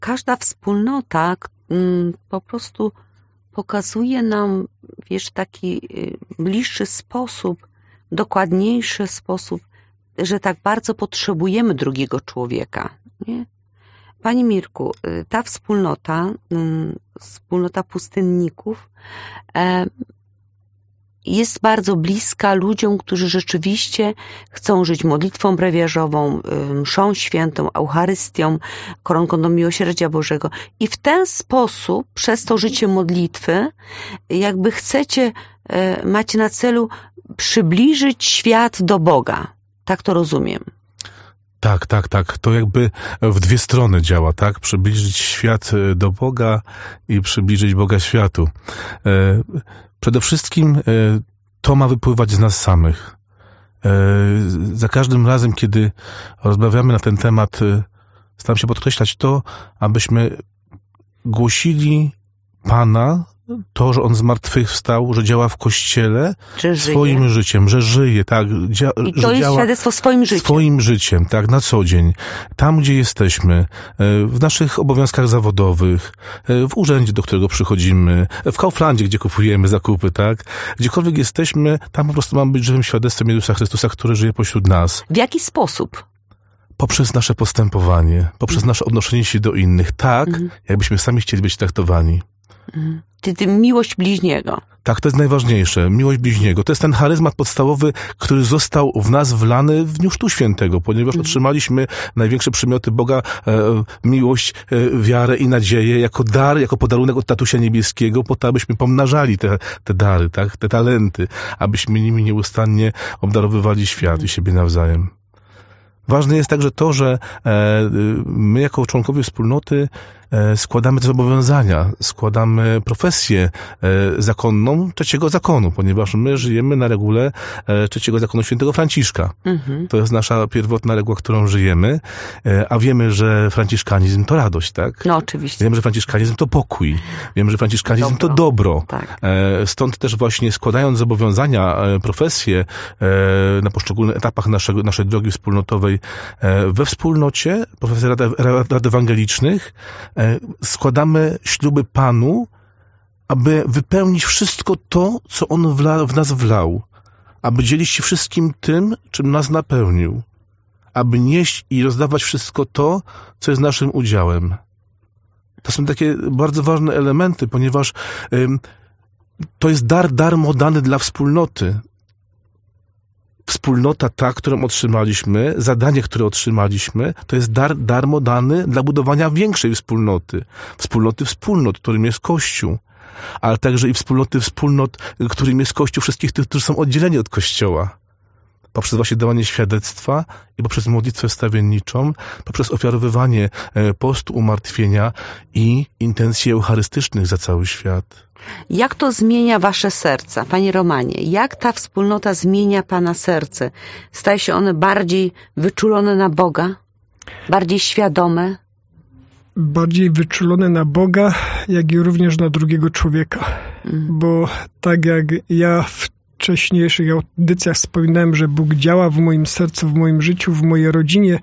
każda wspólnota po prostu pokazuje nam, taki bliższy sposób, dokładniejszy sposób, że tak bardzo potrzebujemy drugiego człowieka. Nie? Panie Mirku, ta wspólnota pustynników jest bardzo bliska ludziom, którzy rzeczywiście chcą żyć modlitwą brewiarzową, mszą świętą, Eucharystią, koronką do miłosierdzia Bożego. I w ten sposób, przez to życie modlitwy, macie na celu przybliżyć świat do Boga. Tak to rozumiem. Tak. To jakby w dwie strony działa, tak? Przybliżyć świat do Boga i przybliżyć Boga światu. Przede wszystkim to ma wypływać z nas samych. Za każdym razem, kiedy rozmawiamy na ten temat, staram się podkreślać to, abyśmy głosili Pana, to, że On zmartwychwstał, że działa w Kościele swoim życiem, że żyje, tak. I to jest świadectwo swoim życiem. Swoim życiem, tak, na co dzień. Tam, gdzie jesteśmy, w naszych obowiązkach zawodowych, w urzędzie, do którego przychodzimy, w Kauflandzie, gdzie kupujemy zakupy, tak. Gdziekolwiek jesteśmy, tam po prostu mamy być żywym świadectwem Jezusa Chrystusa, który żyje pośród nas. W jaki sposób? Poprzez nasze postępowanie, poprzez nasze odnoszenie się do innych, tak, jakbyśmy sami chcieli być traktowani. Czyli miłość bliźniego. Tak, to jest najważniejsze. Miłość bliźniego. To jest ten charyzmat podstawowy, który został w nas wlany w Dniu Chrztu Świętego, ponieważ otrzymaliśmy największe przymioty Boga, miłość, wiarę i nadzieję jako dar, jako podarunek od Tatusia Niebieskiego, po to, abyśmy pomnażali te dary, tak, te talenty, abyśmy nimi nieustannie obdarowywali świat i siebie nawzajem. Ważne jest także to, że my jako członkowie wspólnoty składamy te zobowiązania, składamy profesję zakonną trzeciego zakonu, ponieważ my żyjemy na regule trzeciego zakonu świętego Franciszka. To jest nasza pierwotna reguła, którą żyjemy, a wiemy, że franciszkanizm to radość, tak? No oczywiście. Wiemy, że franciszkanizm to pokój. Wiemy, że franciszkanizm to dobro. Tak. Stąd też właśnie składając zobowiązania, profesję na poszczególnych etapach naszej drogi wspólnotowej we wspólnocie, profesję Rad Ewangelicznych, składamy śluby Panu, aby wypełnić wszystko to, co On w nas wlał, aby dzielić się wszystkim tym, czym nas napełnił, aby nieść i rozdawać wszystko to, co jest naszym udziałem. To są takie bardzo ważne elementy, ponieważ to jest dar darmo dany dla wspólnoty. Wspólnota ta, którą otrzymaliśmy, zadanie, które otrzymaliśmy, to jest dar darmo dany dla budowania większej wspólnoty. Wspólnot, którym jest Kościół. Ale także i wspólnot, którym jest Kościół wszystkich tych, którzy są oddzieleni od Kościoła. Poprzez właśnie dawanie świadectwa i poprzez modlitwę wstawienniczą, poprzez ofiarowywanie postu, umartwienia i intencji eucharystycznych za cały świat. Jak to zmienia wasze serca, panie Romanie? Jak ta wspólnota zmienia pana serce? Staje się one bardziej wyczulone na Boga? Bardziej świadome? Bardziej wyczulone na Boga, jak i również na drugiego człowieka. Bo tak jak ja w wcześniejszych audycjach wspominałem, że Bóg działa w moim sercu, w moim życiu, w mojej rodzinie,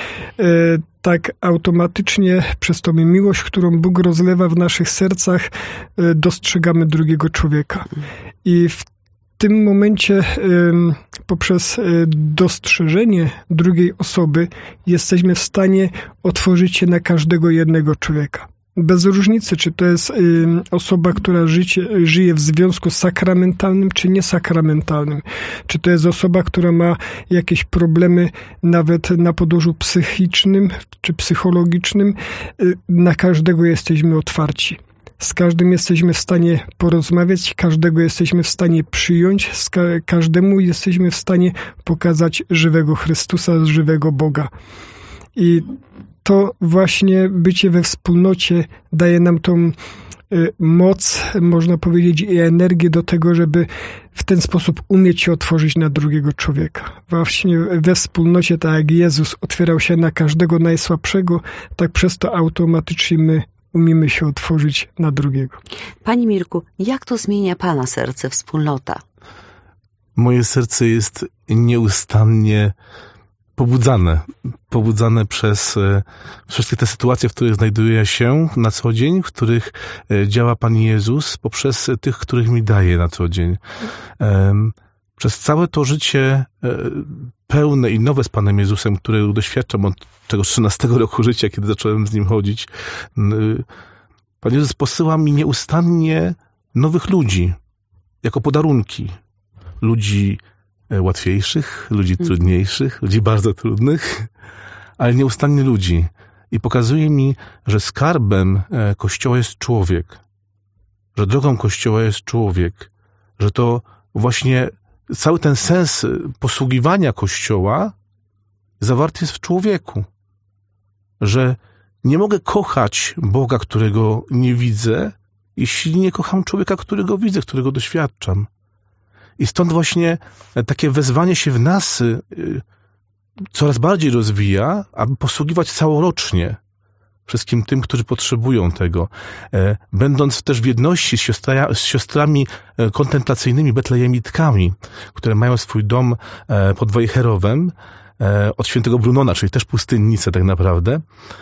tak automatycznie przez tą miłość, którą Bóg rozlewa w naszych sercach, dostrzegamy drugiego człowieka. I w tym momencie poprzez dostrzeżenie drugiej osoby jesteśmy w stanie otworzyć się na każdego jednego człowieka. Bez różnicy, czy to jest osoba, która żyje w związku sakramentalnym, czy niesakramentalnym. Czy to jest osoba, która ma jakieś problemy nawet na podłożu psychicznym, czy psychologicznym. Na każdego jesteśmy otwarci. Z każdym jesteśmy w stanie porozmawiać, każdego jesteśmy w stanie przyjąć, każdemu jesteśmy w stanie pokazać żywego Chrystusa, żywego Boga. I to właśnie bycie we wspólnocie daje nam tą moc, można powiedzieć, i energię do tego, żeby w ten sposób umieć się otworzyć na drugiego człowieka. Właśnie we wspólnocie, tak jak Jezus otwierał się na każdego najsłabszego, tak przez to automatycznie my umiemy się otworzyć na drugiego. Panie Mirku, jak to zmienia pana serce, wspólnota? Moje serce jest nieustannie pobudzane przez wszystkie te sytuacje, w których znajduję się na co dzień, w których działa Pan Jezus, poprzez tych, których mi daje na co dzień. Przez całe to życie pełne i nowe z Panem Jezusem, które doświadczam od tego 13 roku życia, kiedy zacząłem z Nim chodzić, Pan Jezus posyła mi nieustannie nowych ludzi, jako podarunki. Ludzi łatwiejszych, ludzi trudniejszych, ludzi bardzo trudnych, ale nieustannie ludzi. I pokazuje mi, że skarbem Kościoła jest człowiek, że drogą Kościoła jest człowiek, że to właśnie cały ten sens posługiwania Kościoła zawarty jest w człowieku. Że nie mogę kochać Boga, którego nie widzę, jeśli nie kocham człowieka, którego widzę, którego doświadczam. I stąd właśnie takie wezwanie się w nas coraz bardziej rozwija, aby posługiwać całorocznie wszystkim tym, którzy potrzebują tego. Będąc też w jedności z siostrami kontemplacyjnymi, betlejemitkami, które mają swój dom pod Wejherowem, od świętego Brunona, czyli też pustynnicę tak naprawdę.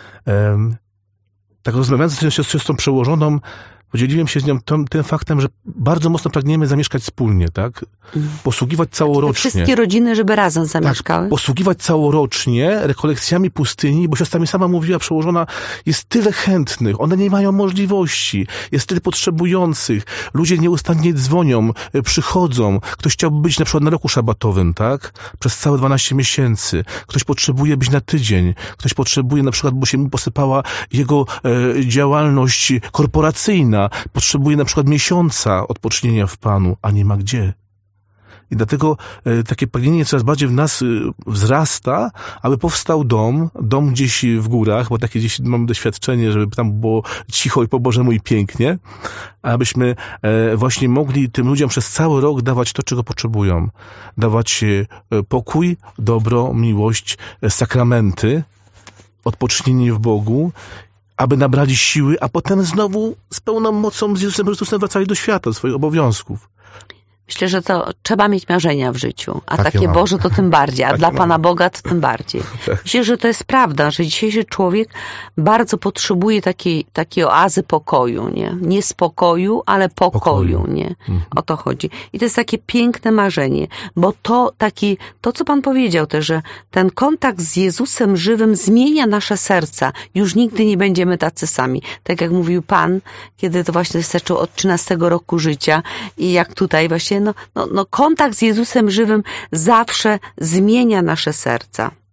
Tak rozmawiając z siostrą przełożoną, podzieliłem się z nią tym faktem, że bardzo mocno pragniemy zamieszkać wspólnie, tak? Posługiwać całorocznie. Wszystkie rodziny, żeby razem zamieszkały. Tak, posługiwać całorocznie rekolekcjami pustyni, bo siostra mi sama mówiła, przełożona, jest tyle chętnych, one nie mają możliwości, jest tyle potrzebujących, ludzie nieustannie dzwonią, przychodzą, ktoś chciałby być na przykład na roku szabatowym, tak? Przez całe 12 miesięcy. Ktoś potrzebuje być na tydzień, ktoś potrzebuje na przykład, bo się mu posypała jego działalność korporacyjna, potrzebuje na przykład miesiąca odpocznienia w Panu, a nie ma gdzie. I dlatego takie pragnienie coraz bardziej w nas wzrasta, aby powstał dom gdzieś w górach, bo takie gdzieś mamy doświadczenie, żeby tam było cicho i po Bożemu i pięknie, abyśmy właśnie mogli tym ludziom przez cały rok dawać to, czego potrzebują. Dawać pokój, dobro, miłość, sakramenty, odpocznienie w Bogu, aby nabrali siły, a potem znowu z pełną mocą z Jezusem Chrystusem wracali do świata, do swoich obowiązków. Myślę, że to trzeba mieć marzenia w życiu, a takie mamy. Boże to tym bardziej, a Takie dla mamy. Pana Boga to tym bardziej. Tak. Myślę, że to jest prawda, że dzisiejszy człowiek bardzo potrzebuje takiej oazy pokoju, nie? Nie spokoju, ale pokoju, nie? O to chodzi. I to jest takie piękne marzenie, bo to co Pan powiedział też, że ten kontakt z Jezusem żywym zmienia nasze serca. Już nigdy nie będziemy tacy sami. Tak jak mówił Pan, kiedy to właśnie zaczął od 13 roku życia i jak tutaj właśnie kontakt z Jezusem żywym zawsze zmienia nasze serca.